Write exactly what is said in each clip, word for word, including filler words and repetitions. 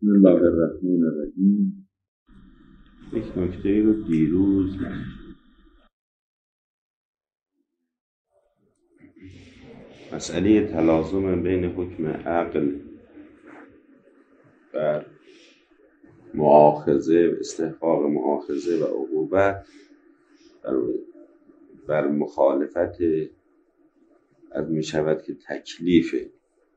بسم الله الرحمن الرحیم. یک نکته رو دیروز مسئله تلازم بین حکم عقل بر مؤاخذه، استحقاق مؤاخذه و عقوبت بر, بر مخالفت از می شود که تکلیفه.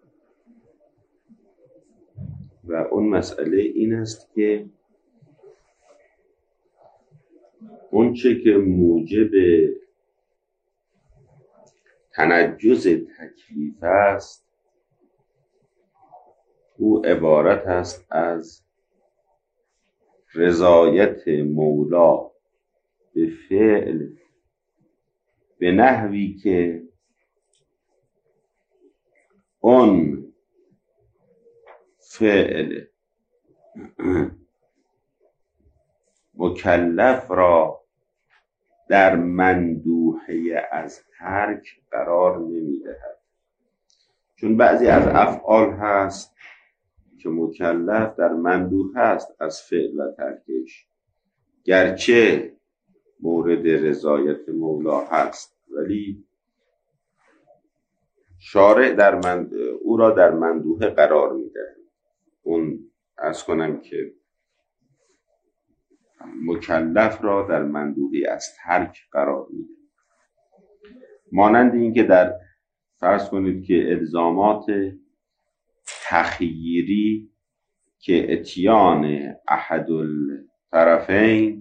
و اون مسئله این است که اون چه که موجب تنجز تکلیف است او عبارت است از رضایت مولا به فعل به نحوی که اون فعل مکلف را در مندوحه از ترک قرار نمی دهد. چون بعضی از افعال هست که مکلف در مندوحه است از فعل و ترکش، گرچه مورد رضایت مولا هست ولی شارع در مند... او را در مندوحه قرار می دهد. اون عرض کنم که مکلف را در مندوحه از ترک قرار میده. مانند این که در فرض کنید که الزامات تخییری که اتیان احد الطرفین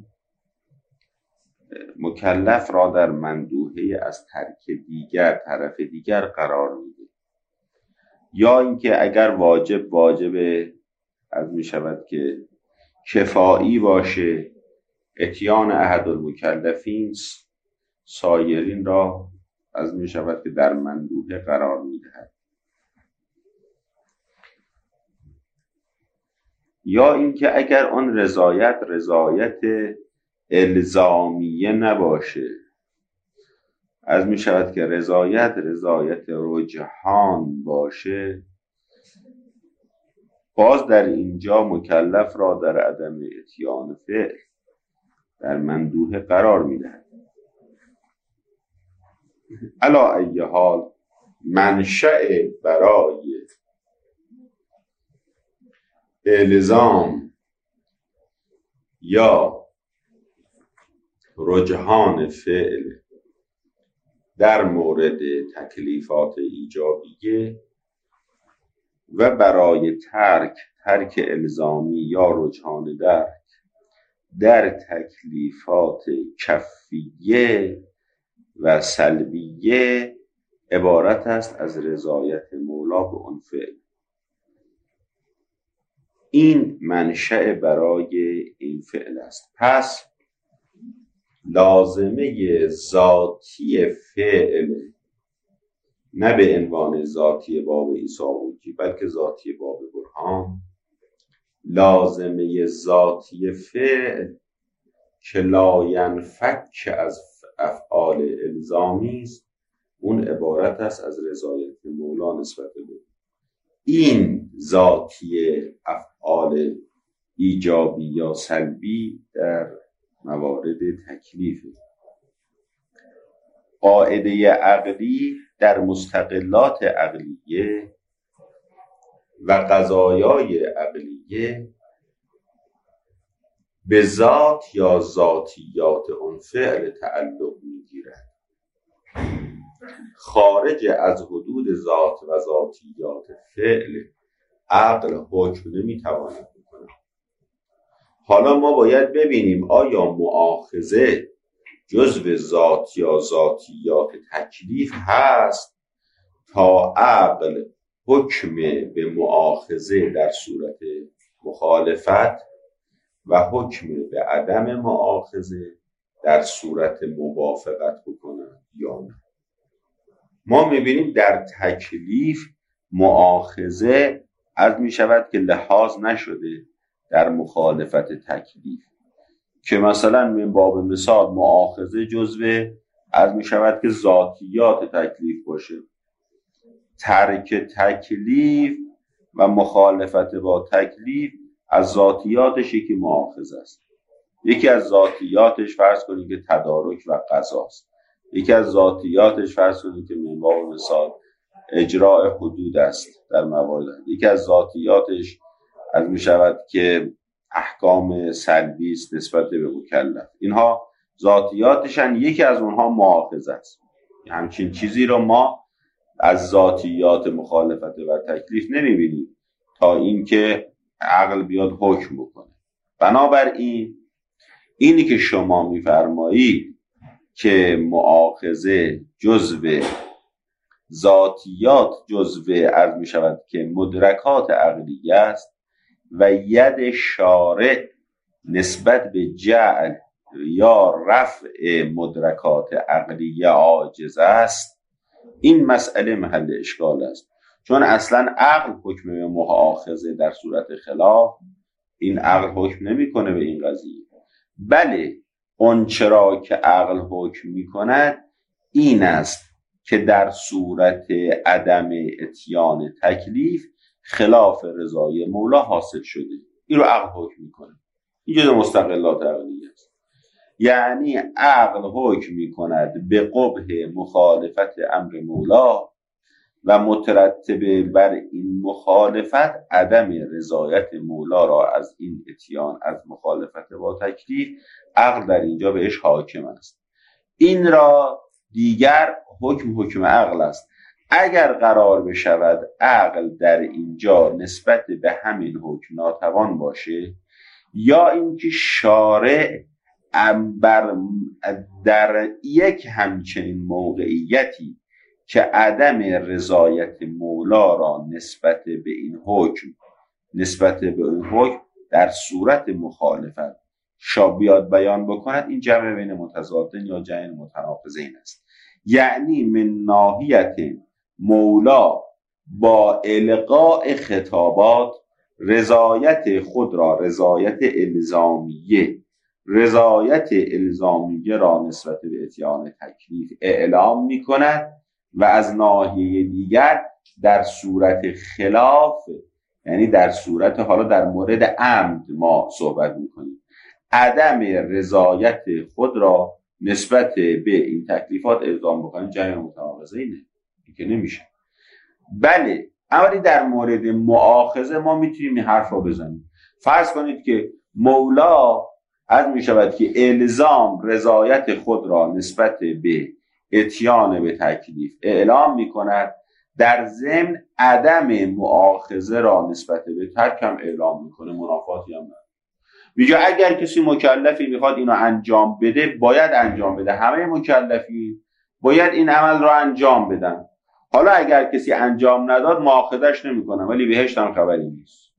مکلف را در مندوحه از ترک دیگر طرف دیگر قرار میده، یا اینکه اگر واجب واجب از می شود که کفایی باشه، اتیان احد المکلفین سایرین را از می شود که در مندوحه قرار می دهد. یا اینکه اگر آن رضایت رضایت الزامیه نباشه، از می شود که رضایت رضایت رجحان باشه، باز در اینجا مکلف را در عدم اتیان فعل در مندوحه قرار می‌دهد. علی ای حال منشأ برای الزام یا رجحان فعل در مورد تکلیفات ایجابیه و برای ترک ترک الزامی یا رجحان درک در تکلیفات کفیه و سلبیه عبارت است از رضایت مولا به اون فعل. این منشأ برای این فعل است. پس لازمه ذاتی فعل، نه به عنوان ذاتی باب ایساوجی بلکه ذاتی باب برهان، لازمه ذاتی فعل که لا ینفک از افعال الزامی است، اون عبارت است از رضایت مولا نسبت به این ذاتی افعال ایجابی یا سلبی در موارد تکلیف. قاعده عقلی در مستقلات عقلیه و قضایای عقلیه به ذات یا ذاتیات اون فعل تعلق میگیرد. خارج از حدود ذات و ذاتیات فعل عقل حکم نمیتواند بکنه. حالا ما باید ببینیم آیا مؤاخذه جزو ذات یا ذاتیات تکلیف هست تا عقل حکم به مؤاخذه در صورت مخالفت و حکم به عدم مؤاخذه در صورت موافقت بکنند یا نه. ما میبینیم در تکلیف مؤاخذه عرض میشود که لحاظ نشده در مخالفت تکلیف، که مثلا من باب مثال مؤاخذه جزو عرض میشود که ذاتیات تکلیف باشه، ترک تکلیف و مخالفت با تکلیف از ذاتیاتش یکی مؤاخذه است. یکی از ذاتیاتش فرض کنید که تدارک و قضاست. یکی از ذاتیاتش فرض کنید که من باب مثال اجراء حدود است در موارد. یکی از ذاتیاتش از می شود که احکام سلبی است نسبت به مکلف. اینها ذاتیاتشن، یکی از اونها مؤاخذه است. همچین چیزی رو ما از ذاتیات مخالفت و تکلیف نمیبینیم تا اینکه عقل بیاد حکم بکنه. بنابراین اینی که شما میفرمایید که مؤاخذه جزو ذاتیات جزو عرض میشود که مدرکات عقلیه است و ید شارع نسبت به جعل یا رفع مدرکات عقلیه عاجز است، این مسئله محل اشکال است. چون اصلا عقل حکم به مؤاخذه در صورت خلاف، این عقل حکم نمیکنه به این قضیه. بله اون چرا که عقل حکم میکند این است که در صورت عدم اتیان تکلیف خلاف رضای مولا حاصل شده، این رو عقل حکم میکنه. این جز مستقلات عقلیه است. یعنی عقل حکم میکند به قبح مخالفت امر مولا و مترتب بر این مخالفت عدم رضایت مولا را از این اتیان از مخالفت با تکلیف، عقل در اینجا بهش حاکم است. این را دیگر حکم حکم عقل است. اگر قرار بشود عقل در اینجا نسبت به همین حکم ناتوان باشه، یا اینکه شارع بر در یک همچنین موقعیتی که عدم رضایت مولا را نسبت به این حکم نسبت به این حکم در صورت مخالفت شا بیاد بیان بکند، این جمع بین متضادین یا جمع متناقضین است. یعنی من ناحیت مولا با القاء خطابات رضایت خود را، رضایت الزامیه رضایت الزامیه را نسبت به اتیان تکلیف اعلام می کند و از ناحیه دیگر در صورت خلاف، یعنی در صورت حالا در مورد عمد ما صحبت می کنیم، عدم رضایت خود را نسبت به این تکلیفات اعلام بکنیم. جمع متناقضه اینه که نمیشه. بله اما در مورد مؤاخذه ما میتونیم این حرف رو بزنیم. فرض کنید که مولا از می شود که الزام رضایت خود را نسبت به اتیان به تکلیف اعلام می کند، در ضمن عدم مؤاخذه را نسبت به ترک هم اعلام می کنه. منافاتی هم نداره. میگه اگر کسی مکلفی میخواد اینو انجام بده باید انجام بده، همه مکلفی باید این عمل را انجام بدن. حالا اگر کسی انجام نداد مؤاخذش نمیکنه، ولی بهشت هم خبری نیست.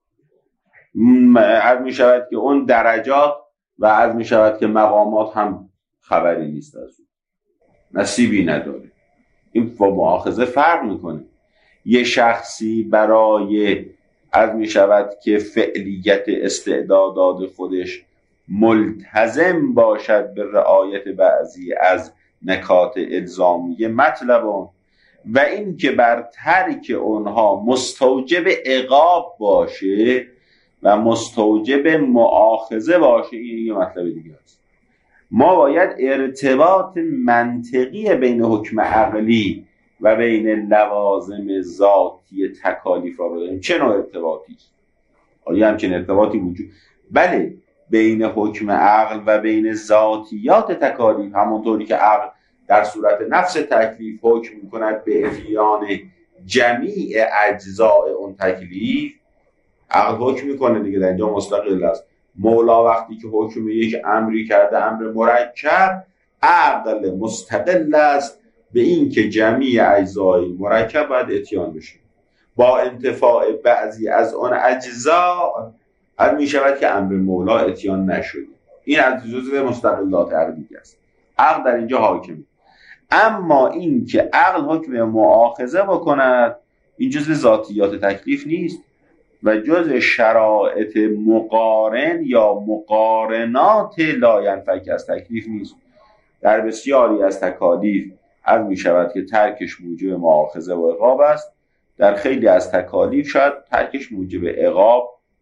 عرض می شود که اون درجات و عرض می شود که مقامات هم خبری نیست از اون، نصیبی نداره. این با مؤاخذه فرق میکنه. یه شخصی برای عرض می شود که فعلیت استعدادات خودش ملتزم باشد به رعایت بعضی از نکات الزامیه مطلبان، و این که بر ترک اونها مستوجب عقاب باشه و مستوجب مؤاخذه باشه، این یه مطلب دیگه است. ما باید ارتباط منطقی بین حکم عقلی و بین لوازم ذاتی تکالیف را بدانیم. چه نوع ارتباطی است؟ آیا همچین ارتباطی وجود؟ بله، بین حکم عقل و بین ذاتیات تکالیف، همونطوری که عقل در صورت نفس تکلیف حکم می‌کند به اتیان جمیع اجزاء اون تکلیف، عقل حکم میکنه دیگه، در اینجا مستقل است. مولا وقتی که حکم یک امری کرده، امر مرکب، عقل مستقل است به این که جمیع اجزای مرکب باید اتیان بشه. با انتفاع بعضی از آن اجزا از می شود که امر مولا اتیان نشده. این از جزء مستقلات عقلی است. عقل در اینجا حاکم. اما این که عقل حکم مؤاخذه بکند، این جزء ذاتیات تکلیف نیست و جزء شرایط مقارن یا مقارنات لاینفک از تکلیف نیست. در بسیاری از تکالیف از می شود که ترکش موجب مؤاخذه و عقاب است، در خیلی از تکالیف شاید ترکش موجب عقاب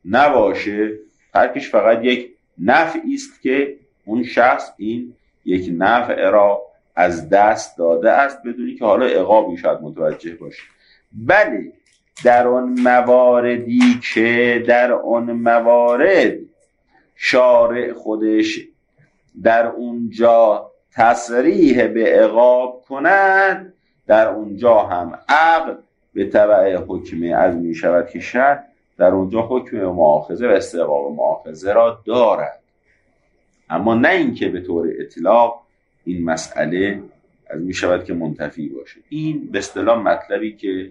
نباشه، ترکش فقط یک نفعی است که اون شخص این یک نفع را از دست داده است بدونی که حالا عقابی شاید متوجه باشه. بله در اون مواردی که در اون موارد شارع خودش در اونجا تصریح به عقاب کند، در اونجا هم عقل به تبع حکم از می شود که شرع در اونجا حکم مؤاخذه و استحقاق مؤاخذه را دارد، اما نه اینکه به طور اطلاق این مسئله از می شود که منتفی باشه. این به اصطلاح مطلبی که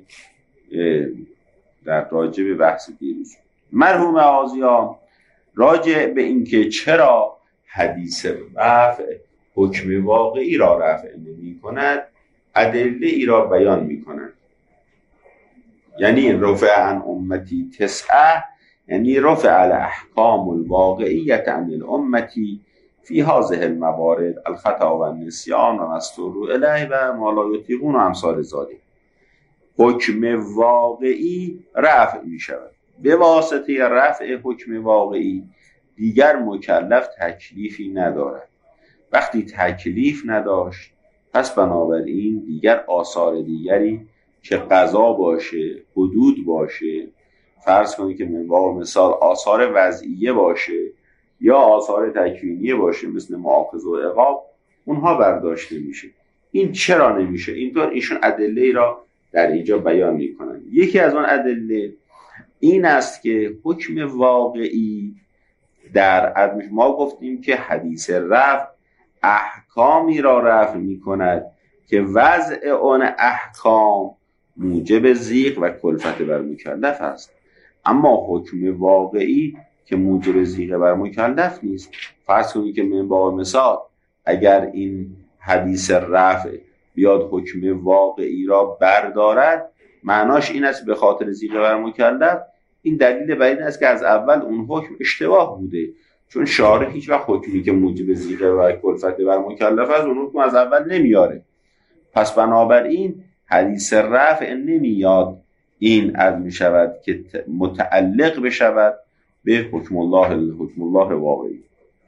در راجع به بحث دیروز مرحوم آزیا راجع به اینکه چرا حدیث رفع حکم واقعی را رفع نمی کند ادله ای را بیان می کند. یعنی رفع عن امتی تسعه، یعنی رفع الاحکام الواقعیت عن الامتی فی هذه الموارد الخطا و النسیان و مستور الیه و ما لا یطیقون و امثال ذالک. حکم واقعی رفع می شود. به واسطه رفع حکم واقعی دیگر مکلف تکلیفی ندارد. وقتی تکلیف نداشت پس بنابراین دیگر آثار دیگری که قضا باشه، حدود باشه، فرض کنید که منبع مثال آثار وضعیه باشه یا آثار تکوینیه باشه مثل مؤاخذه و عقاب، اونها برداشته میشه. این چرا نمیشه؟ اینطور ایشون ادله ای را در اینجا بیان میکنن. یکی از آن ادله این است که حکم واقعی در ما گفتیم که حدیث رفع احکامی را رفع میکند که وضع آن احکام موجب ضیق و کلفت بر مکلف است، اما حکم واقعی که موجب ضیق بر مکلف نیست. فرض کنید که من با مثال اگر این حدیث رفع بیاد حکم واقعی را بردارد، معناش این است به خاطر ضیق بر مکلف. این دلیل بر این است که از اول اون حکم اشتباه بوده، چون شارع هیچ وقت حکمی که موجب ضیق و کلفت بر مکلف است اون حکم از اول نمیاره. پس بنابراین حدیث رفع نمیاد این از می شود که متعلق بشود به حکم الله حکم الله واقعی.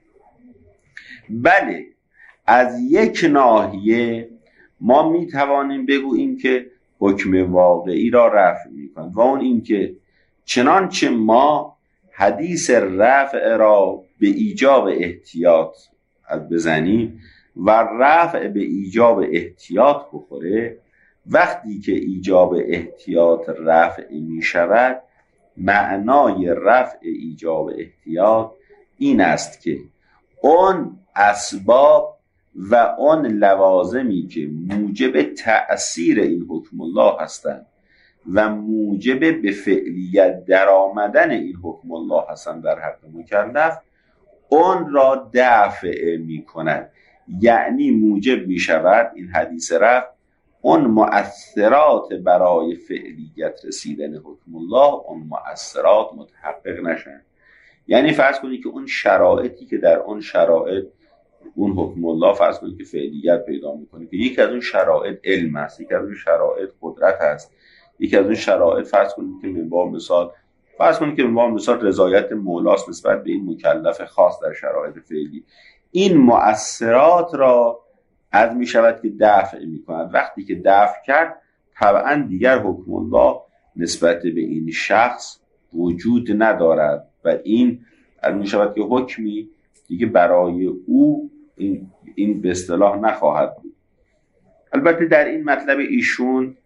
بله از یک ناحیه ما می توانیم بگوییم که حکم واقعی را رفع می کند و اون این که چنانچه ما حدیث رفع را به ایجاب احتیاط از بزنیم و رفع به ایجاب احتیاط بخوره، وقتی که ایجاب احتیاط رفع می شود، معنای رفع ایجاب احتیاط این است که اون اسباب و اون لوازمی که موجب تأثیر این حکم الله هستند و موجب به فعلیت در آمدن این حکم الله هستند در حق مکلف، اون را دفع می کند. یعنی موجب می شود این حدیث رفع اون مؤثرات برای فعلیت رسیدن حکم الله اون مؤثرات متحقق نشن. یعنی فرض کنید که اون شرایطی که در اون شرایط اون حکم الله فرض کنید که فعلیت پیدا میکنه که یکی از اون شرایط علم است، یکی از اون شرایط قدرت است، یکی از اون شرایط فرض کنید که منبع مثال فرض کنید که منبع مثال رضایت مولاست نسبت به این مکلف خاص در شرایط فعلی. این مؤثرات را از می شود که دفع می کند. وقتی که دفع کرد طبعا دیگر حکم الله نسبت به این شخص وجود ندارد و این از می شود که حکمی دیگه برای او این, این به اصطلاح نخواهد بود. البته در این مطلب ایشون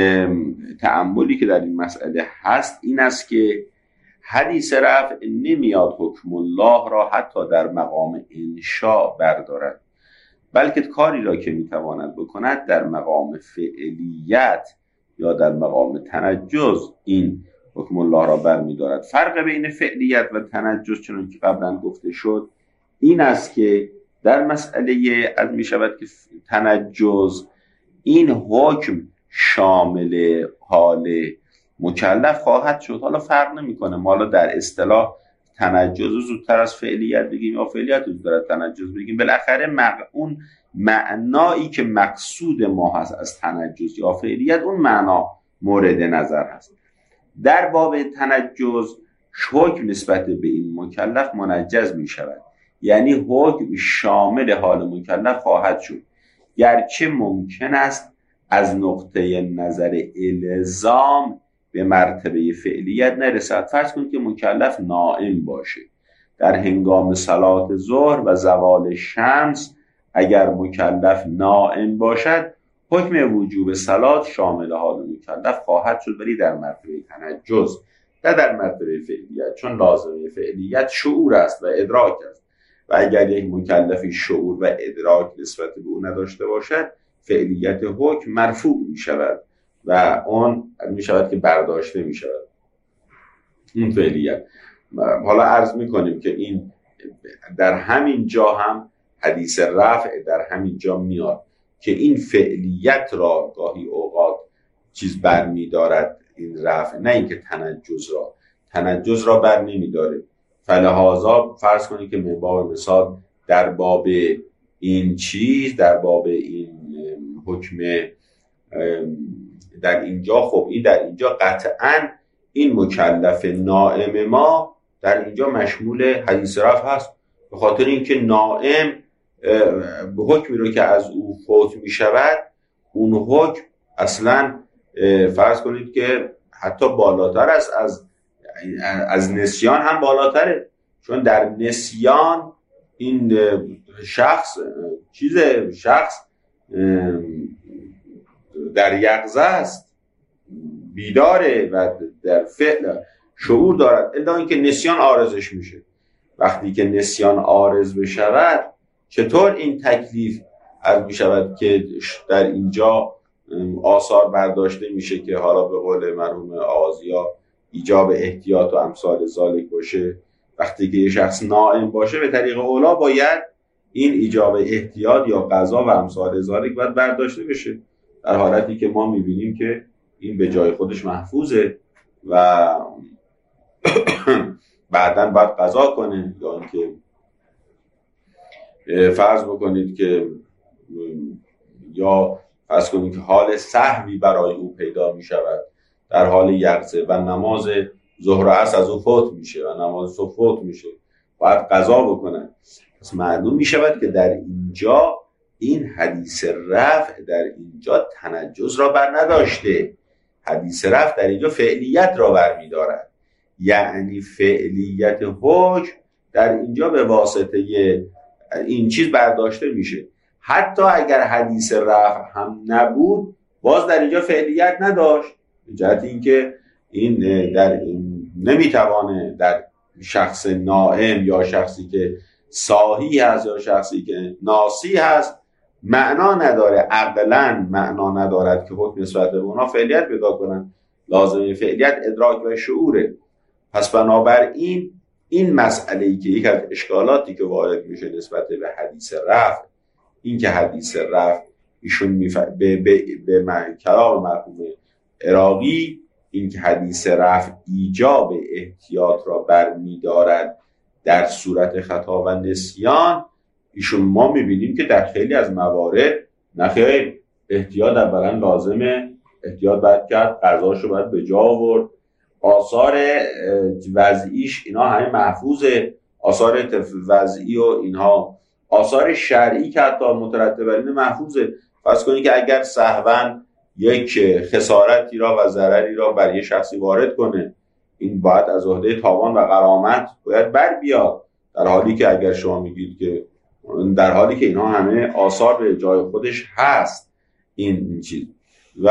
تأملی که در این مسئله هست این است که حدیث رفع نمیاد حکم الله را حتی در مقام انشاء بردارد، بلکه کاری را که میتواند بکند در مقام فعلیت یا در مقام تنجز این حکم الله را برمیدارد. فرق بین فعلیت و تنجز چون که قبلا گفته شد این است که در مسئله از می شود که تنجز این حکم شامل حال مکلف خواهد شد. حالا فرق نمی کنه ما حالا در اصطلاح تنجز زودتر از فعلیت بگیم یا فعلیت زودتر از تنجز بگیم، بالاخره مق... اون معنایی که مقصود ما هست از تنجز یا فعلیت اون معنا مورد نظر هست. در باب تنجز حکم نسبت به این مکلف منجز می شود، یعنی حکم شامل حال مکلف خواهد شد، گرچه ممکن است از نقطه نظر الزام به مرتبه فعلیت نرسد. فرض کنید که مکلف نائم باشه در هنگام صلات ظهر و زوال شمس، اگر مکلف نائم باشد حکم وجوب صلات شامل حال مکلف خواهد شد، ولی در مرتبه تنجز نه در مرتبه فعلیت، چون لازمه فعلیت شعور است و ادراک است و اگر یک مکلفی شعور و ادراک نسبت به او نداشته باشد فعلیت حکم مرفوع می شود و اون می شود که برداشته می شود اون فعلیت. حالا عرض می کنیم که این در همین جا هم حدیث رفع در همین جا میاد که این فعلیت را گاهی اوقات چیز بر می دارد، این رفع، نه اینکه تنجز را تنجز را بر نمی داره. فلهذا فرض کنید که من باب مثال در باب این چیز در باب این حکم در اینجا، خب این در اینجا قطعاً این مکلف نائم ما در اینجا مشمول حدیث رفع هست، به خاطر اینکه نائم به حکمی رو که از او فوت می شود اون حکم اصلا فرض کنید که حتی بالاتر است از از نسیان هم بالاتره، چون در نسیان این شخص چیز شخص در یقظه است، بیداره و در فعل شعور دارد، الا اینکه نسیان عارضش میشه. وقتی که نسیان عارض بشود چطور این تکلیف عرض میشود که در اینجا آثار برداشته میشه که حالا به قول مرحوم آغازیا ایجاب احتیاط و امثال ذالک باشه. وقتی که یه شخص نائم باشه به طریق اولا باید این ایجاب احتیاط یا قضا و امثال ذالک باید برداشته بشه، در حالتی که ما میبینیم که این به جای خودش محفوظه و بعداً باید قضا کنه، یا اینکه فرض بکنید که یا فرض کنید که حال سهوی برای او پیدا می شود در حال یقظه و نماز ظهر و عصر از او فوت میشه و نماز صبح فوت میشه، باید قضا بکنن. پس معلوم می شود که در اینجا این حدیث رفع در اینجا تنجز را بر نداشته، حدیث رفع در اینجا فعلیت را بر می دارد، یعنی فعلیت حکم در اینجا به واسطه این چیز برداشته میشه. حتی اگر حدیث رفع هم نبود باز در اینجا فعلیت نداشت، به جهت اینکه این در این نمیتوانه در شخص نائم یا شخصی که صاحی هست یا شخصی که ناسی هست معنا نداره، عقلاً معنا ندارد که حکم نسبت به اونا فعلیت پیدا کنن. لازمه فعلیت ادراک و شعوره. پس بنابراین این مسئله‌ای که یک از اشکالاتی که وارد میشه نسبت به حدیث رفع، این که حدیث رفع ایشون میف... به, به... به من... کلام مرحوم عراقی، این که حدیث رفع ایجاب احتیاط را بر می‌دارد در صورت خطا و نسیان، ایشون ما میبینیم که در خیلی از موارد نخیر، احتیاط اولا لازمه، احتیاط باید کرد، قضاشو باید به جا آورد، آثار وضعیش اینا همه محفوظه، آثار وضعی و اینها، آثار شرعی که حتی مترتب بر این محفوظه. فرض کنید که اگر سهواً یک خسارتی را و ضرری را بر یک شخصی وارد کنه، این باید از عهده تاوان و غرامت باید بر بیاد، در حالی که اگر شما میگید که در حالی که اینها همه آثار به جای خودش هست این چیز و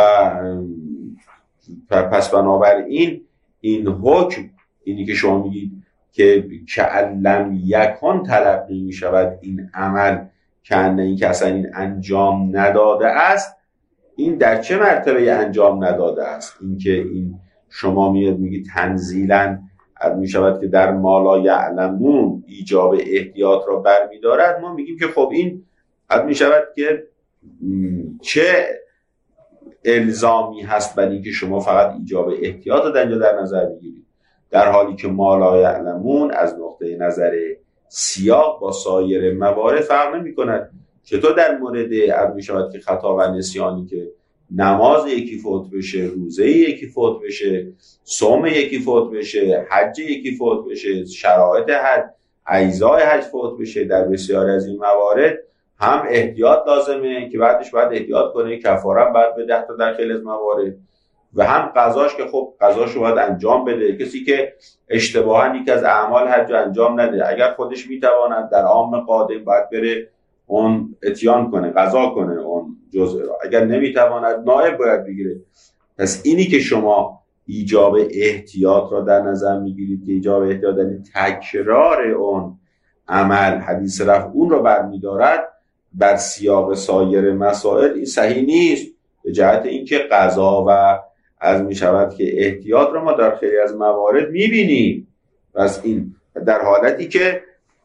پس بنابراین این حکم، اینی که شما میگید که کعلم یکن تلقی میشود این عمل کنه این که اصلا این انجام نداده است، این در چه مرتبه انجام نداده است؟ این که این شما میاد میگید تنزیلاً میشود که در مالا یعلمون ایجاب احتیاط را بر میدارد، ما میگیم که خب این حد میشود که چه الزامی هست برای اینکه شما فقط ایجاب احتیاط رو در اینجا در نظر بگیرید، در حالی که مالا یعلمون از نقطه نظر سیاق با سایر موارد فرق نمی کند. چطور در مورد عرض می شود که خطا و نسیانی که نماز یکی فوت بشه، روزه یکی فوت بشه، صوم یکی فوت بشه، حج یکی فوت بشه، شرایط حج، اجزای حج فوت بشه، در بسیار از این موارد هم احتیاط لازمه که بعدش باید احتیاط کنه، کفاره بعد بده حتی در خیلی از موارد، و هم قضاش که خب قضاشو باید انجام بده. کسی که اشتباها یکی از اعمال حج انجام نده، اگر خودش میتواند در عام قادم باید بره اون اتیان کنه، قضا کنه اون جزء را، اگر نمیتواند نائب باید بگیره. پس اینی که شما ایجاب احتیاط را در نظر میگیرید که ایجاب احتیاط یعنی تکرار اون عمل، حدیث رفع اون را برمیدارد بر سیاق سایر مسائل، این صحیح نیست، به جهت اینکه قضا و از میشود که احتیاط را ما در خیلی از موارد میبینیم. پس این در حالتی که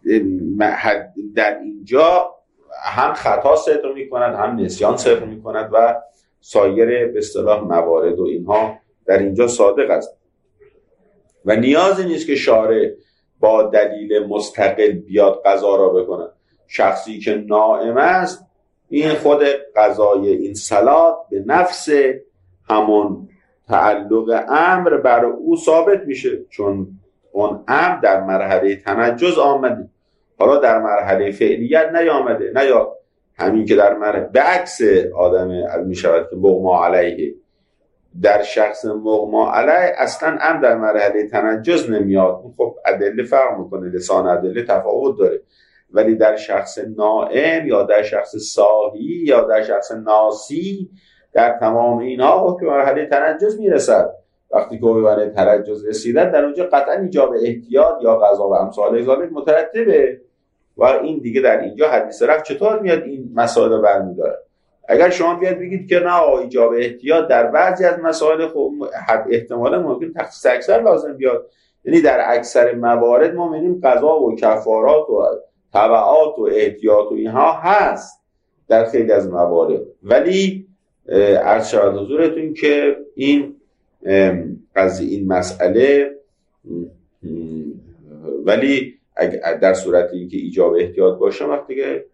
در اینجا هم خطا صدق میکند، هم نسیان صدق میکند و سایر به اصطلاح موارد و اینها در اینجا صادق است و نیازی نیست که شارع با دلیل مستقل بیاد قضا را بکند. شخصی که نائم است، این خود قضای این صلات به نفس همون تعلق امر بر او ثابت میشه، چون اون امر در مرحله تنجز آمده، حالا در مرحله فعلیت نیامده، نه یا همین که در مرحله به عکس آدم از میشود که مغما علیه، در شخص مغما علیه اصلا امر در مرحله تنجز نمیاد. خب ادله فرق میکنه، لسان ادله تفاوت داره، ولی در شخص نائم یا در شخص صاحی یا در شخص ناسی، در تمام اینها حکم مرحله تنجز میرسد. وقتی که به مرحله تنجز رسیدن، در اونجا قطعا ایجاب احتیاط یا قضا و امثال ذالک مترتبه و این دیگه در اینجا حدیث رفع چطور میاد این مسائل رو برمی‌داره. اگر شما بیاد بگید که نه ایجاب احتیاط در بعضی از مسائل خب احتمالاً ممکن تخصیص اکثر لازم بیاد، یعنی در اکثر موارد ما می‌بینیم قضا و کفارات و تبعات و احتیاط و اینها هست در خیلی از موارد، ولی عرض شود حضورتون که این قضیه این مسئله ولی در صورتی که ایجاب احتیاط باشه وقتی که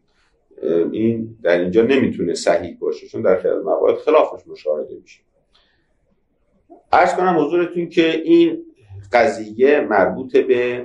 این در اینجا نمیتونه صحیح باشه، چون در خیلی از موارد خلافش مشاهده میشه. عرض کنم حضورتون که این قضیه مربوط به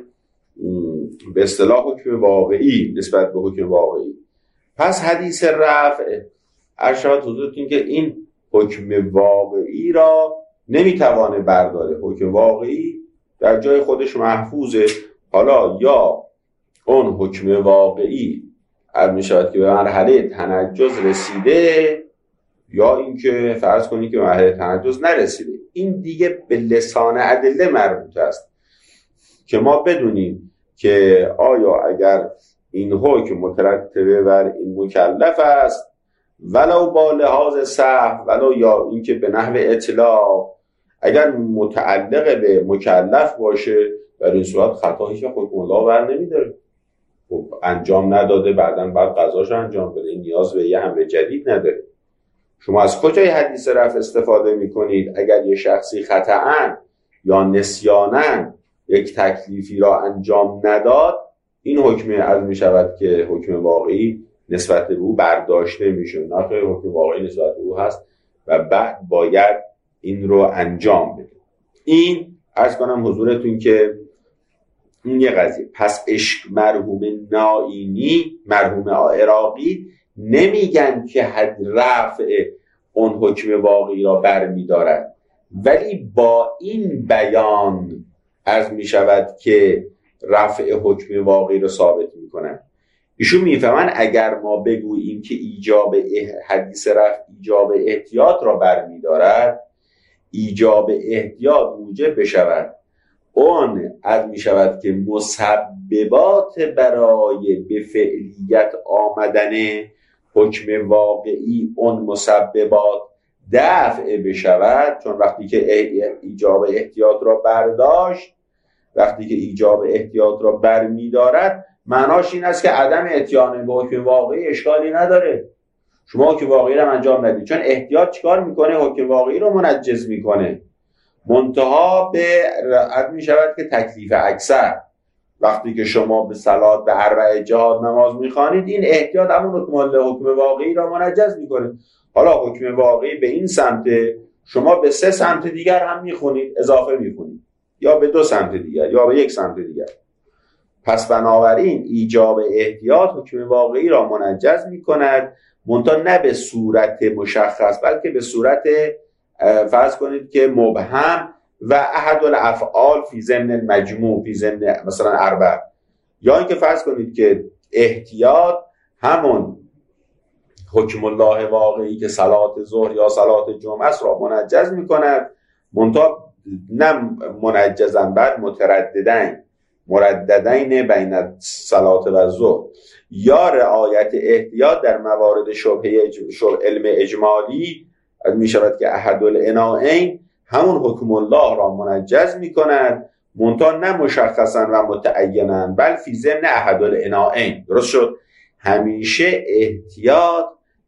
به اصطلاح حکم واقعی نسبت به حکم واقعی. پس حدیث رفع ارشاد حضورتون که این حکم واقعی را نمیتوانه برداره، حکم واقعی در جای خودش محفوظه. حالا یا اون حکم واقعی عرض میشود که به مرحله تنجز رسیده یا اینکه فرض کنید که به مرحله تنجز نرسیده. این دیگه به لسان ادله مربوط است که ما بدونیم که آیا اگر این حکم مترتبه بر این مکلف است ولو با لحاظ سهو ولو یا اینکه به نحو اطلاق، اگر متعلق به مکلف باشه در این صورت خطایی که حکم الله بر نمیداره، خب انجام نداده بعداً بعد قضاش انجام بده، این نیاز به یه امر جدید نداره. شما از کجای حدیث رفع استفاده میکنید؟ اگر یه شخصی خطأً یا نسیاناً یک تکلیفی را انجام نداد، این حکم از می شود که حکم واقعی نسبت به او برداشته میشه، نه که حکم واقعی نسبت به او هست و بعد باید این رو انجام بده. این عرض کنم حضورتون که این یه قضیه. پس عشق مرحوم نائینی مرحوم عراقی نمیگن که حد رفع اون حکم واقعی را برمیدارن، ولی با این بیان عرض می شود که رفع حکم واقعی رو ثابت می کنن. ایشون می فهمن اگر ما بگوییم که ایجاب حدیث رفع ایجاب احتیاط را برمی دارد، ایجاب احتیاط موجب بشود اون عرض می شود که مسببات برای به فعلیت آمدن حکم واقعی اون مسببات دفع بشود، چون وقتی که ایجاب احتیاط را برداشت، وقتی که ایجاب احتیاط را برمی دارد، معناش این است که عدم اتیان به حکم واقعی اشکالی نداره. شما حکم واقعی را انجام ندید، چون احتیاط چیکار میکنه؟ حکم واقعی رو منجز میکنه، منتها به رد می شود که تکلیف اکثر، وقتی که شما به صلات به اربع جهات نماز میخوانید، این احتیاط همون حکم حکم واقعی را منجز میکنه. حالا حکم واقعی به این سمت، شما به سه سمت دیگر هم میخونید، اضافه میخونید، یا به دو سمت دیگر یا به یک سمت دیگر. پس بنابراین ایجاب احتیاط حکم واقعی را منجز میکند، منتها نه به صورت مشخص، بلکه به صورت فرض کنید که مبهم و احد الافعال فی ضمن المجموع فی ضمن مثلا اربع، یا اینکه فرض کنید که احتیاط همون حکم الله واقعی که صلات ظهر یا صلات جمعه است را منجز میکند، منتها نه منجزا بل مترددین مرددین بین صلات و ظهر، یا رعایت احتیاط در موارد شبهه شبه علم اجمالی می شود که احد العناین همون حکم الله را منجز می کند، منتها نه مشخصا و متعینا بل فی ضمن احد العناین. درست شد؟ همیشه احتیاط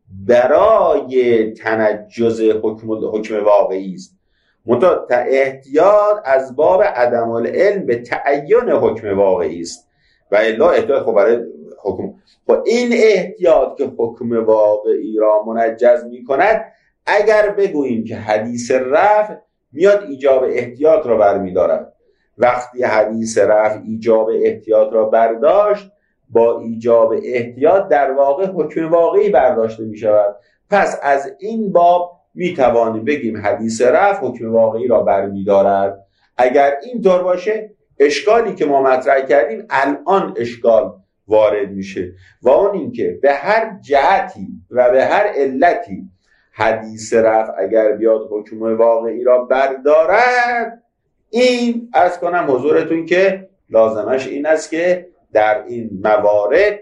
برای تنجز حکم حکم واقعی است، منتها احتیاط از باب عدم العلم به تعین حکم واقعی است و الا احتیاط خب برای حکم. خب این احتیاط که حکم واقعی را منجز می کند، اگر بگوییم که حدیث رفع میاد ایجاب احتیاط را برمی‌دارد، وقتی حدیث رفع ایجاب احتیاط را برداشت، با ایجاب احتیاط در واقع حکم واقعی برداشته می شود. پس از این باب می توانیم بگیم حدیث رفع حکم واقعی را برمی‌دارد. اگر اینطور باشه، اشکالی که ما مطرح کردیم الان اشکال وارد میشه، و اون این که به هر جهتی و به هر علتی حدیث رفع اگر بیاد حکم واقعی را بردارد، این عرض کنم حضورتون که لازمش این است که در این موارد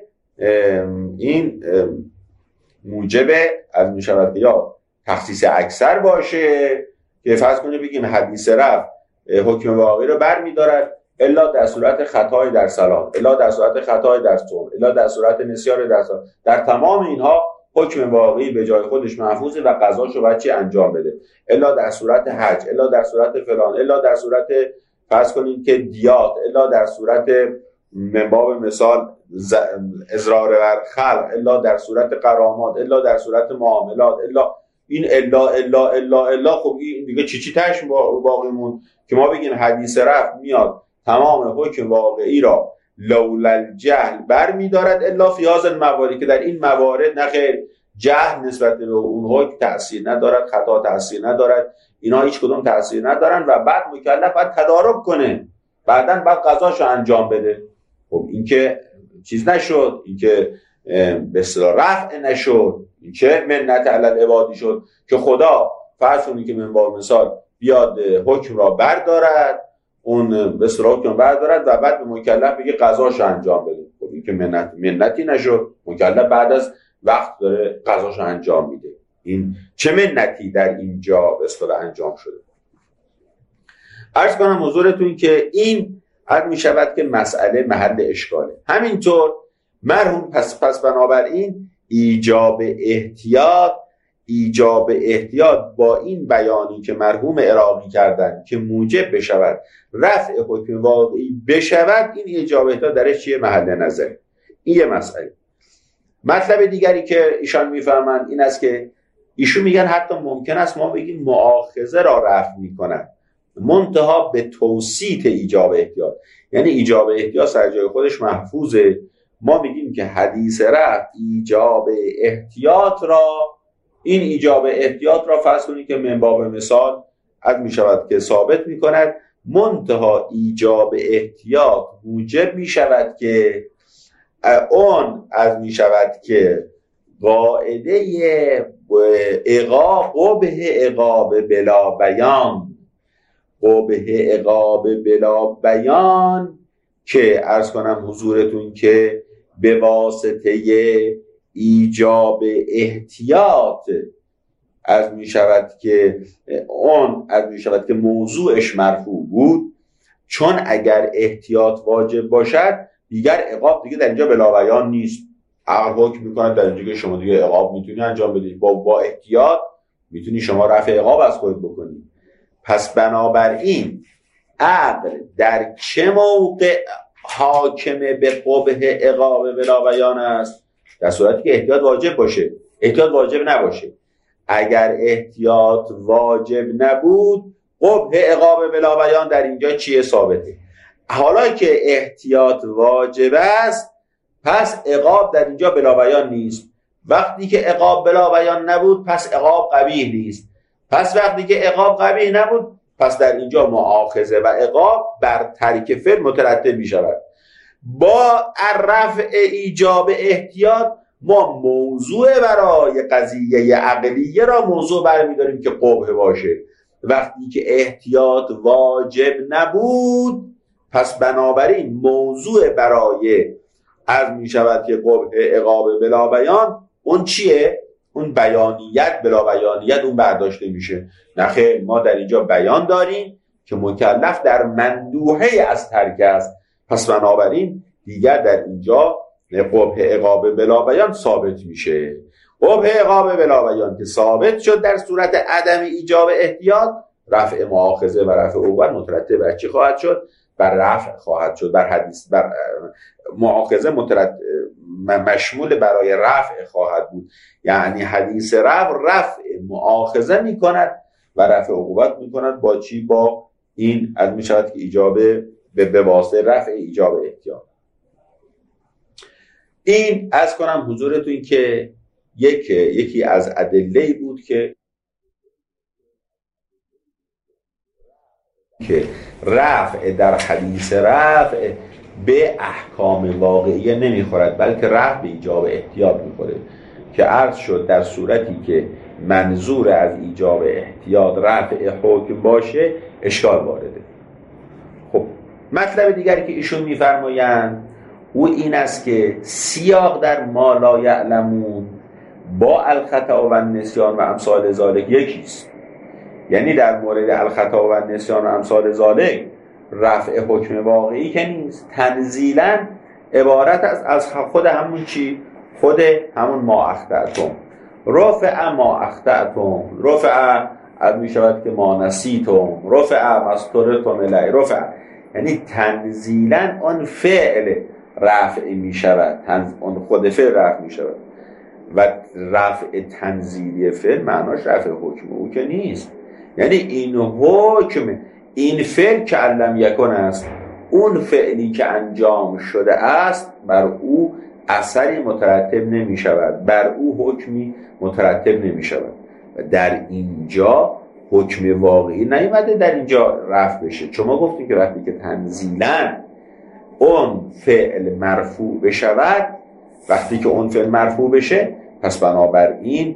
این موجب از می شود یا تخصیص اکثر باشه که فرض کنید بگیم حدیث رفع حکم واقعی را برمی‌دارد الا در صورت خطای در صلات، الا در صورت خطای در صوم، الا در صورت نسیان در صلات. در تمام اینها حکم واقعی به جای خودش محفوظه و قضاشو باید چی انجام بده، الا در صورت حج، الا در صورت فلان، الا در صورت فرض کنید که دیات، الا در صورت من باب مثال اضرار بر خلق، الا در صورت غرامات، الا در صورت معاملات، الا این الا الا الا الا خب این دیگه چی چی تاش باقیمون که ما بگیم حدیث رفع میاد تمام حکم واقعی را لولا الجهل بر می دارد الا فی هذا الموارد، که در این موارد نخیر جهل نسبت به اون حکم تأثیر ندارد، خطا تأثیر ندارد، اینا هیچ کدوم تأثیر ندارن و بعد مکلف باید تدارک کنه، بعداً بعد قضاشو انجام بده. خب این که چیز نشد، این که به اصطلاح رفع نشد، این که منت علی العبادی شد که خدا فرض کنید که من با مثال بیاد حکم را بردارد، اون به اصطلاح حکم بردارد و بعد به مکلف بگه قضاشو انجام بده. خب این که منت منتی نشد، مکلف بعد از وقت داره قضاشو انجام میده. این چه منتی در اینجا به اصطلاح انجام شده؟ عرض کنم حضورتون که این عرض می شود که مسئله محل اشکاله. همینطور مرحوم پس پس بنابراین ایجاب احتیاط ایجاب احتیاط با این بیانی که مرحوم عراقی کردن که موجب بشود رفع حکم واقعی بشود، این ایجاب احتیاط درش چیه؟ محل نظر. این یه مسئله. مطلب دیگری که ایشان میفرمند این است که ایشون میگن حتی ممکن است ما بگیم مؤاخذه را رفع میکنن، منتها به توسیط ایجاب احتیاط، یعنی ایجاب احتیاط سر جای خودش محفوظه. ما میگیم که حدیث رفع ایجاب احتیاط را، این ایجاب احتیاط را فرض کنید که من باب مثال از میشود که ثابت میکند، منتها ایجاب احتیاط موجب میشود که اون از میشود که قاعده عقاب قبح عقاب بلا بیان قبح عقاب بلا بیان که عرض کنم حضورتون که به واسطه ایجاب احتیاط از می شود که اون از می شود که موضوعش مرفوع بود، چون اگر احتیاط واجب باشد دیگر عقاب دیگه در اینجا بلا بیان نیست. عقل حکم میکنه در اینجا که شما دیگه عقاب میتونی انجام بدید، با با احتیاط میتونی شما رفع عقاب از خود بکنید. پس بنابراین عقل در چه موقع حاکم به قبح عقاب بلا بیان است، در صورتی که احتیاط واجب باشه. احتیاط واجب نباشه، اگر احتیاط واجب نبود قبح عقاب بلا بیان در اینجا چیه؟ ثابته. حالا که احتیاط واجب است پس عقاب در اینجا بلا بیان نیست. وقتی که عقاب بلا بیان نبود پس عقاب قبیح نیست. پس وقتی که عقاب قبیح نبود پس در اینجا مؤاخذه و عقاب بر ترک فعل مترتب می شود. با رفع ایجاب احتیاط ما موضوع برای قضیه عقلیه را موضوع برمی داریم که قبح باشه. وقتی که احتیاط واجب نبود پس بنابراین موضوع برای عرض می شود که قبح عقاب بلا بیان اون چیه؟ اون بیانیت بلا بیانیت اون برداشته میشه. نخیر، ما در اینجا بیان داریم که مکلف در مندوحه از ترک است، پس بنابراین دیگر در اینجا قبح عقاب بلا بیان ثابت میشه. قبح عقاب بلا بیان که ثابت شد در صورت عدم ایجاب احتیاط، رفع مؤاخذه و رفع عقوبت مترتب بر چی خواهد شد؟ بر رفع خواهد شد. بر حدیث بر مؤاخذه مترتب مشمول برای رفع خواهد بود، یعنی حدیث رفع رفع مؤاخذه می کند و رفع عقوبت می کند با چی؟ با این از می شود که ایجاب به واسطه رفع ایجاب احتیاط. این از کنم حضورتون که یک یکی از ادله بود که که رفع در حدیث رفع به احکام واقعیه نمیخورد، بلکه رفع به ایجاب احتیاط میخوره که عرض شد در صورتی که منظور از ایجاب احتیاط رفع حکم باشه اشکال وارده. خب مطلب دیگری که ایشون میفرمایند او این است که سیاق در ما لا یعلمون با الخطا و النسیان و امثال ذالک یکیست. یعنی در مورد الخطا و النسیان و امثال ذالک رفع حکم واقعی که نیست، تنزیلا عبارت از از خود همون چی؟ خود همون ما اخطأتم. رفع ما اخطأتم، رفع از می شود که ما نسیتم، رفع مستورتم الی، رفع یعنی تنزیلا اون فعل رفع می شود، تنز... اون خود فعل رفع می شود و رفع تنزیلی فعل معناش رفع حکم او که نیست. یعنی این حکم این فعل که علم یکن است، اون فعلی که انجام شده است بر او اثری مترتب نمی شود، بر او حکمی مترتب نمی شود. و در اینجا حکم واقعی نیامده در اینجا رفع بشه، چون ما گفتیم که وقتی که تنزیلاً اون فعل مرفوع بشود، وقتی که اون فعل مرفوع بشه پس بنابراین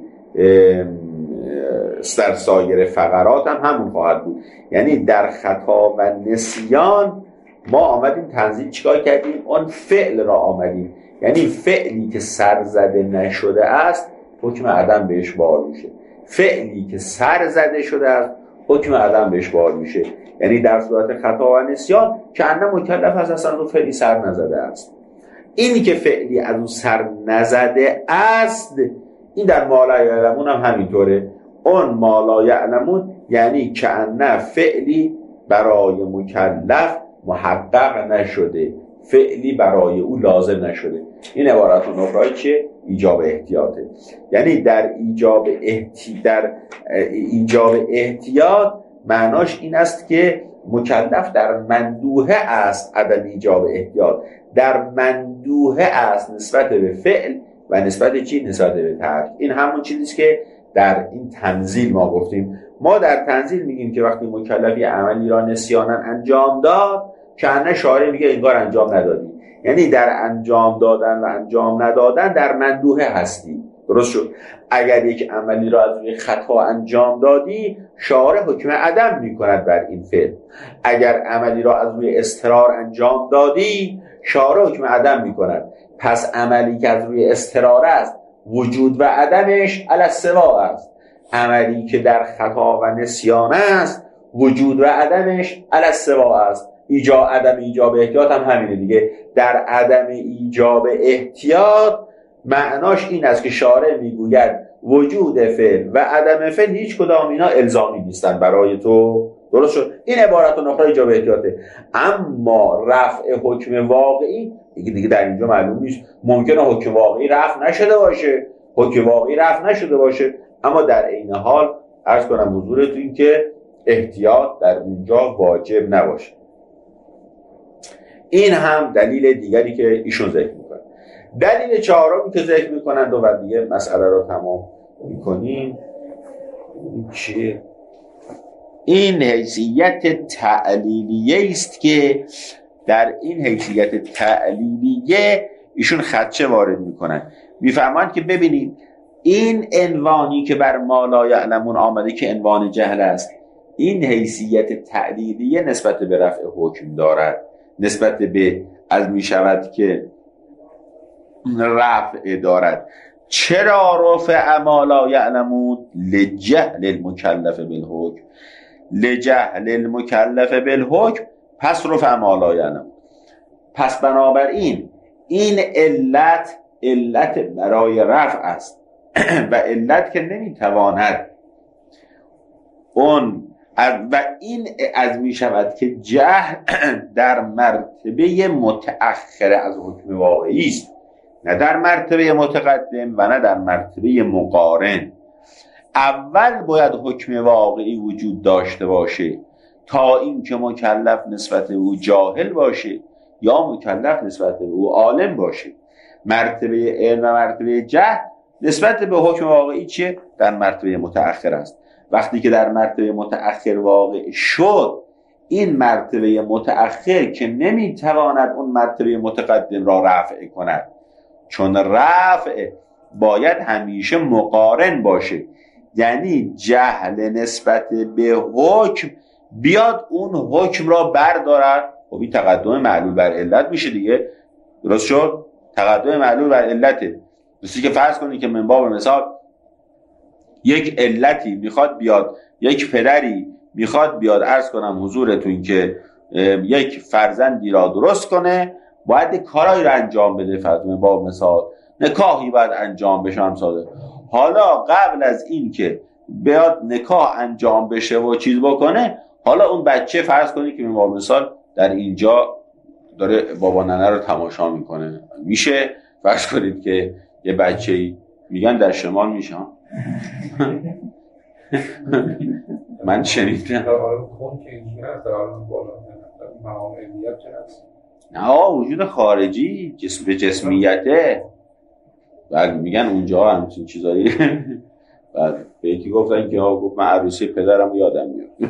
در سایر فقرات هم همون خواهد بود. یعنی در خطا و نسیان ما آمدیم تنزیل چیکار کردیم؟ اون فعل را آمدیم، یعنی فعلی که سر زده نشده است حکم عدم بهش بار میشه، فعلی که سر زده شده است حکم عدم بهش بار میشه. یعنی در صورت خطا و نسیان که انه مکلف است اصلا اون فعلی سر نزده است، اینی که فعلی از اون سر نزده است این در ما لا یعلمون هم همینطوره. اون ما لا یعلمون یعنی که انه فعلی برای مکلف محقق نشده، فعلی برای او لازم نشده. این عبارت و نقرای چیه؟ ایجاب احتیاطه. یعنی در ایجاب احتی... در ایجاب احتیاط معناش این است که مکلف در مندوحه است عدم ایجاب احتیاط، در مندوحه است نسبت به فعل و نسبت چی؟ نسبت به ترک. این همون چیزیست که در این تنزیل ما گفتیم. ما در تنزیل میگیم که وقتی مکلفی عملی را نسیانا انجام داد که انه شارع میگه انگار انجام ندادی، یعنی در انجام دادن و انجام ندادن در مندوحه هستی. درست شد؟ اگر یک عملی را از روی خطا انجام دادی شارع حکم عدم میکند بر این فعل. اگر عملی را از روی اضطرار انجام دادی شارع حکم عدم میکند. پس عملی که از روی اضطرار است وجود و عدمش علی السوا است، عملی که در خطا و نسیان است وجود و عدمش علی السوا است. ایجاب عدم ایجاب احتیاط هم همینه دیگه. در عدم ایجاب احتیاط معناش این است که شارع میگوید وجود فعل و عدم فعل هیچ کدام اینا الزامی نیستن برای تو درست شد؟ این عبارت نخرای جا به احتیاطه. اما رفع حکم واقعی دیگه دیگه در اینجا معلوم نیست. ممکنه حکم واقعی رفع نشده باشه، حکم واقعی رفع نشده باشه، اما در عین حال عرض کنم حضورتون که احتیاط در اونجا واجب نباشه. این هم دلیل دیگری که ایشون ذکر میکنه. دلیل چهارمی که ذکر میکنند و دیگه مسئله رو تمام میکنیم این چیه؟ این حیثیت تعلیلیه است که در این حیثیت تعلیلیه ایشون خدشه وارد میکنن. میفهمند که ببینید این عنوانی که بر ما لا یعلمون آمده که عنوان جهل است، این حیثیت تعلیلیه نسبت به رفع حکم دارد، نسبت به از میشود که رفع دارد. چرا رفع ما لا یعلمون؟ لجهل المکلف بالحکم، لجهل المکلف بالحکم، پس رفع ما لا یعلمون. پس بنابراین این علت علت برای رفع است و علت که نمیتواند اون و این از می شود که جهل در مرتبه متأخر از حکم واقعی است، نه در مرتبه متقدم و نه در مرتبه مقارن. اول باید حکم واقعی وجود داشته باشه تا اینکه مکلف نسبت او جاهل باشه یا مکلف نسبت او عالم باشه. مرتبه علم و مرتبه جهل نسبت به حکم واقعی چیه؟ در مرتبه متأخر است. وقتی که در مرتبه متأخر واقع شد، این مرتبه متأخر که نمیتواند اون مرتبه متقدم را رفع کند، چون رفع باید همیشه مقارن باشه، یعنی جهل نسبت به حکم بیاد اون حکم را بردارد. خب این تقدم معلول بر علت میشه دیگه، درست شد؟ تقدم معلول بر علته. مثل که فرض کنید که من باب مثال یک علتی میخواد بیاد، یک پدری میخواد بیاد عرض کنم حضورتون که یک فرزندی را درست کنه، باید کارایی را انجام بده. فرض من باب مثال نکاحی باید انجام بشه همساده. حالا قبل از این که بیاد نکاح انجام بشه و چیز بکنه، حالا اون بچه فرض کنید که من باب مثال در اینجا داره بابا ننه رو تماشا میکنه. میشه فرض کنید که یه بچه‌ای میگن در شمال میشه من شنیدم نه وجود خارجی جسم به جسمیته، بعد میگن اونجا همچین چیزایی. بعد به یکی گفتن که ها گفت من عروسی پدرم رو یادم میاد.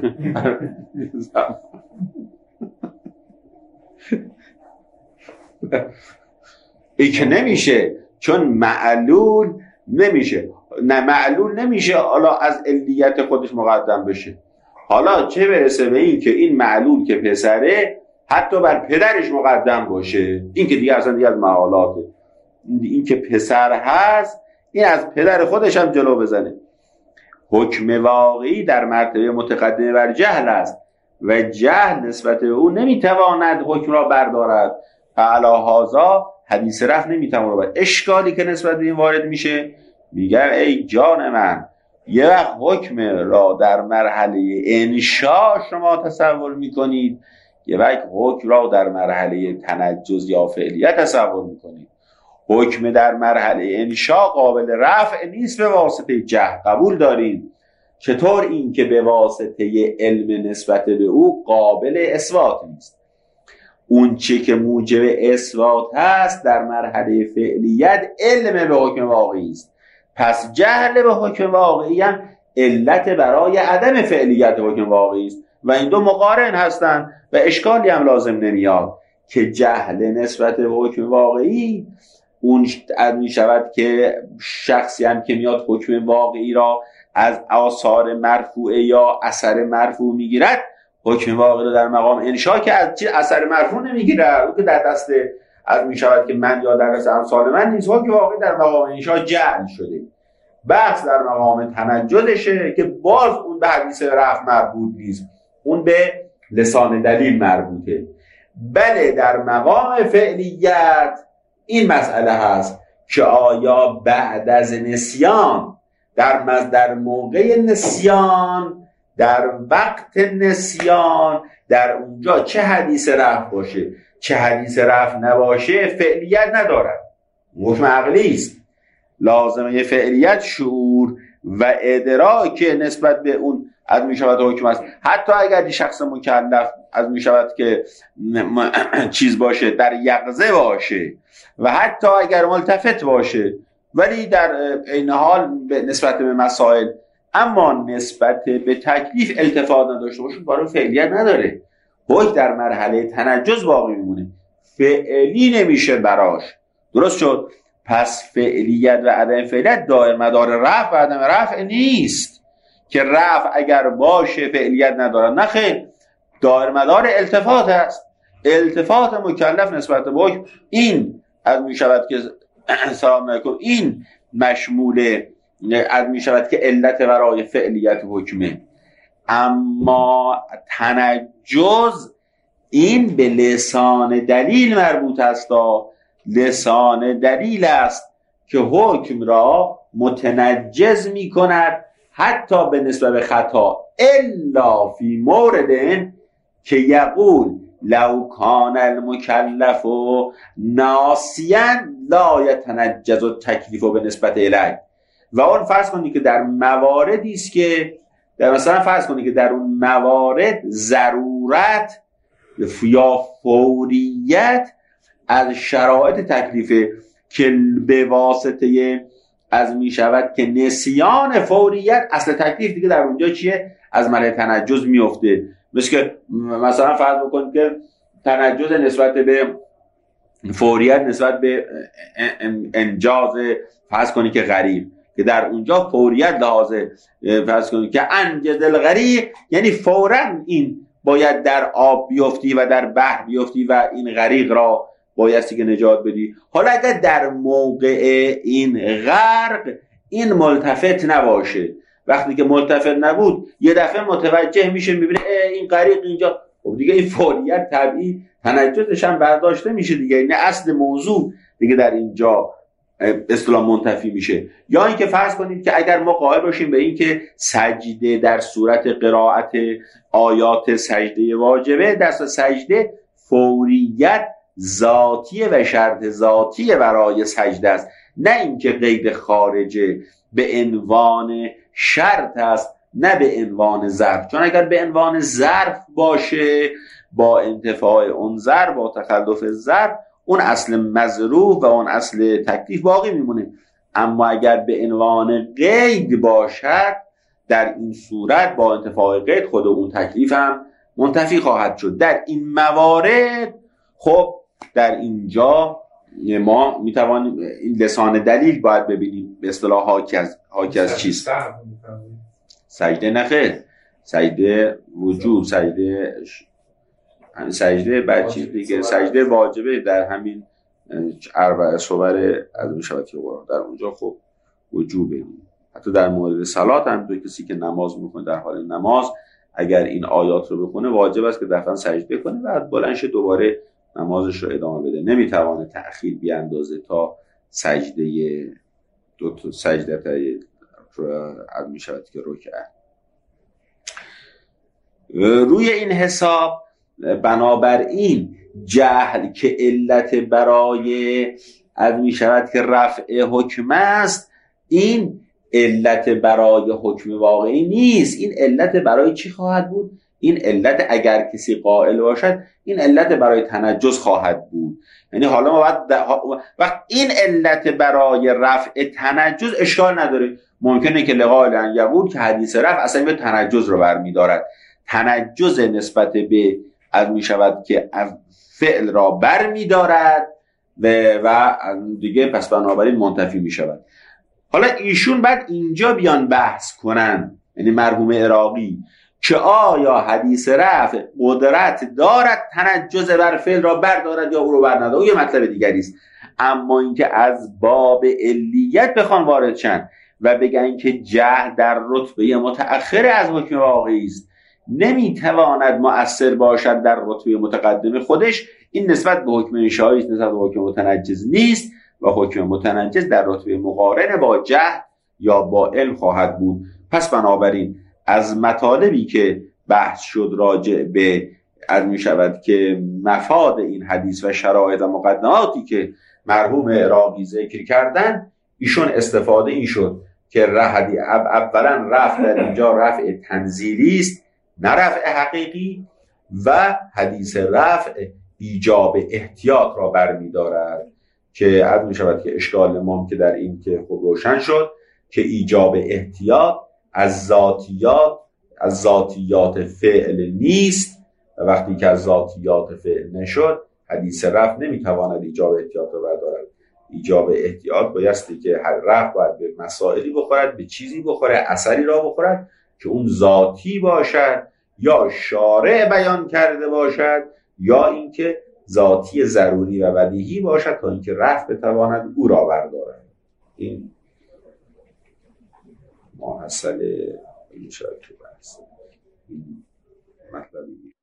ای که نمیشه، چون معلول نمیشه، نه معلول نمیشه حالا از علیت خودش مقدم بشه. حالا چه برسه به این که این معلول که پسره حتی بر پدرش مقدم باشه، این که دیگه اصلا دیگه از محالاته. این که پسر هست این از پدر خودش هم جلو بزنه. حکم واقعی در مرتبه متقدم بر جهل است و جهل نسبت به او نمیتواند حکم را بردارد. فعلا هازا حدیث رفع نمیتواند بردارد. اشکالی که نسبت به این وارد میشه، میگه ای جان من، یه وقت حکم را در مرحله انشاء شما تصور میکنید، یه وقت حکم را در مرحله تنجز یا فعلیت تصور میکنید. حکم در مرحله انشاء قابل رفع نیست به واسطه جهل، قبول دارید؟ چطور این که به واسطه علم نسبت به او قابل اثبات نیست؟ اون چی که موجب اثبات هست در مرحله فعلیت علم به حکم واقعی است. پس جهل به حکم واقعی هم علت برای عدم فعلیت حکم واقعی است و این دو مقارن هستند و اشکالی هم لازم نمیاد که جهل نسبت به حکم واقعی اون می شود که شخصی هم که میاد حکم واقعی را از آثار مرفوعه یا اثر مرفوع میگیرد، حکم واقعی را در مقام انشاء که از چی اثر مرفوع نمیگیرد، اون که در دست از می شود که من یا در دست امثال من نیست، حکم واقعی در مقام انشاء جعل شده. بحث در مقام تنجدشه که باز اون به حدیث رفع مربوط نیست، اون به لسان دلیل مربوطه. بله در مقام فعلیت این مسئله هست که آیا بعد از نسیان در در موقع نسیان در وقت نسیان در اونجا چه حدیث رفع باشه چه حدیث رفع نباشه فعلیت ندارد، حکم عقلی است. لازمه فعلیت شعور و ادراک نسبت به اون از می شود حکم است. حتی اگر شخص مکلف از می شود که چیز باشه در یقظه باشه و حتی اگر ملتفت باشه، ولی در این حال نسبت به مسائل اما نسبت به تکلیف التفات نداشته باشه برای فعلیت نداره، حکم در مرحله تنجز باقی میمونه، فعلی نمیشه براش. درست شد؟ پس فعلیت و عدم فعلیت دائر مدار رفع و عدم رفع نیست که رفع اگر باشه فعلیت نداره، نه خیر، دائر مدار التفات است. التفات مکلف نسبت به حکم این از می شود که سلام علیکم این مشمول از می شود که علت برای فعلیت حکمه. اما تنجز این به لسان دلیل مربوط است، لسان دلیل است که حکم را متنجز می کند حتی به نسبت به خطا، الا فی مورد که یقول لو کان المکلف ناسیا لا یتنجز التکلیف به نسبت الیه. و اون فرض کنید که در مواردی است که در مثلا فرض کنید که در اون موارد ضرورت یا فوریت از شرایط تکلیف که به واسطه از می شود که نسیان فوریت اصل تکلیف دیگه در اونجا چیه؟ از مرحله تنجز میفته. مثل که مثلا فرض بکنید که تنجز نسبت به فوریت نسبت به انجاز فرض کنید که غریب، که در اونجا فوریت لحاظه فرض کنید که انجز الغریب یعنی فوراً این باید در آب بیفتی و در بحر بیفتی و این غریق را بایستی که نجات بدی. حالا اگر در موقع این غرق این ملتفت نباشه، وقتی که ملتفت نبود یه دفعه متوجه میشه میبینه این غریق اینجا، خب دیگه این فوریت طبیعی تنجزش هم برداشته میشه دیگه، این اصل موضوع دیگه در اینجا اصطلاح منتفی میشه. یا اینکه فرض کنید که اگر ما قائل باشیم به این که سجده در صورت قرائت آیات سجده واجبه، در سجده فوریت ذاتیه و شرط ذاتیه برای سجده است، نه اینکه قید خارجه به عنوان شرط است نه به عنوان ظرف. چون اگر به عنوان ظرف باشه با انتفاع اون ظرف با تخلف ظرف اون اصل مظروف و اون اصل تکلیف باقی میمونه. اما اگر به عنوان قید باشد در این صورت با انتفاع قید خود اون تکلیف هم منتفی خواهد شد. در این موارد خب در اینجا ما میتوانیم این لسان دلیل باید ببینیم به اصطلاح حاکی از حاکی از چیست؟ سجده نخیر، سجده وجوب، سجده سجده بعد چیز دیگه، سجده واجبه در همین اربع صور از مشابهتی قرآن در اونجا خب وجوبه. حتی در مورد صلات هم دو کسی که نماز میکنه در حال نماز اگر این آیات رو بخونه واجب است که دفعا سجده کنه بعد بلند شه دوباره نمازش رو ادامه بده، نمیتوانه تأخیر بیاندازه تا سجده دو تا سجده تا از میشود که رکعت. روی این حساب بنابراین جهل که علت برای از میشود که رفع حکم است، این علت برای حکم واقعی نیست. این علت برای چی خواهد بود؟ این علت اگر کسی قائل باشد این علت برای تنجز خواهد بود. یعنی حالا ما باید وقت این علت برای رفع تنجز اشکال نداره، ممکنه که لقائل ان یقول که حدیث رفع اصلا به تنجز رو برمی‌دارد، تنجز نسبت به از میشود که فعل را برمی‌دارد و و دیگه پس بنابراین منتفی می‌شود. حالا ایشون بعد اینجا بیان بحث کنن، یعنی مرحوم عراقی، که آیا حدیث رفع قدرت دارد تنجز بر فعل را بردارد یا او رو بر ندارد، یه مطلب دیگری است. اما اینکه از باب علیت بخوان وارد شن و بگن که جهل در رتبه متأخر از حکم واقعی است، نمیتواند مؤثر باشد در رتبه متقدم خودش، این نسبت به حکم انشایی است، نسبت به حکم متنجز نیست و حکم متنجز در رتبه مقارن با جهل یا با علم خواهد بود. پس بنابراین از مطالبی که بحث شد راجع به از می شود که مفاد این حدیث و شرایط و مقدماتی که مرحوم عراقی ذکر کردن، ایشون استفاده این شد که اولا رفع در اینجا رفع تنزیلی است نه رفع حقیقی، و حدیث رفع ایجاب احتیاط را برمی‌دارد که عرض می شود که اشکال ما که در این که خب روشن شد که ایجاب احتیاط از ذاتیات از ذاتیات فعل نیست، و وقتی که از ذاتیات فعل نشد حدیث رفع نمیتواند ایجاب احتیاط را بردارد. ایجاب احتیاط بایستی که هر رفع باید به مسائلی بخورد، به چیزی بخورد، اثری را بخورد که اون ذاتی باشد یا شارع بیان کرده باشد یا اینکه ذاتی ضروری و بدیهی باشد تا اینکه رفع بتواند او را بردارد. این محصل این شاید که بحث این مطلبی